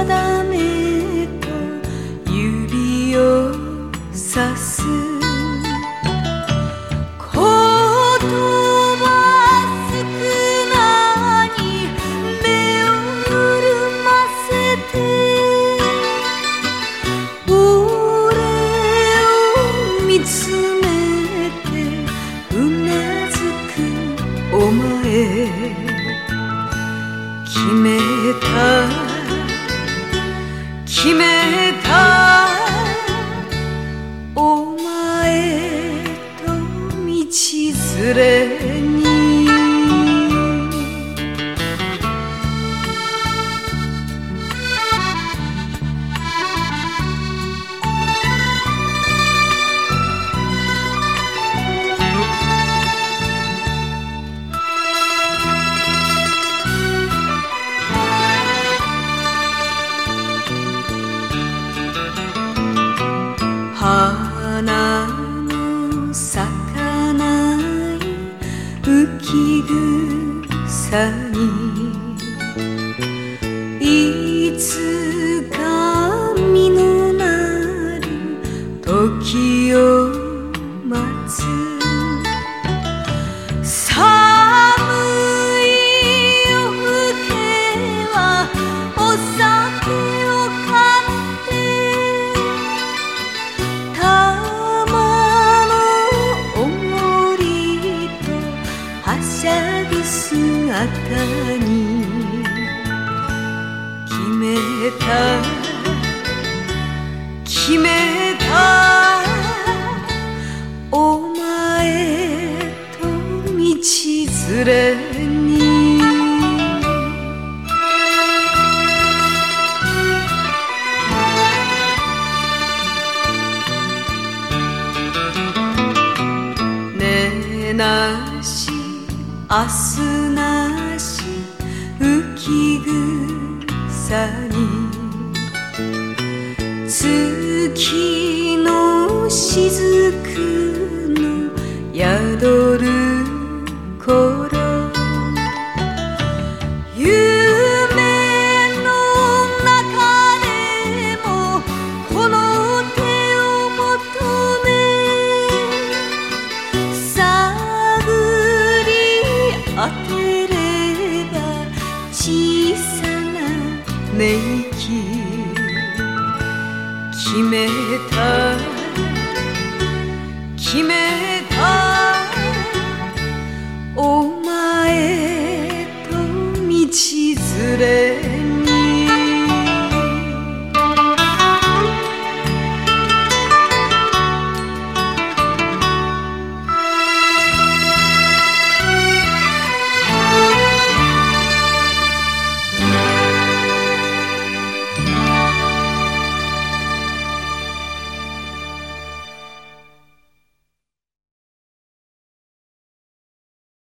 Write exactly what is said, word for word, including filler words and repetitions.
定めと指をさす言葉少なに目を潤ませて俺を見つめてうなずくお前決めた決めたお前と道連れに花の咲かない浮き草にいつか実のなる時を待つ寒い夜更けはお酒を買って玉のおもりとはしゃぐ姿に決めた決めたお前と道連れにねなし明日なし浮き草に月の雫の宿る頃夢の中でもこの手を求め探り当てれば小さな寝息決めた決めたお前と道連れ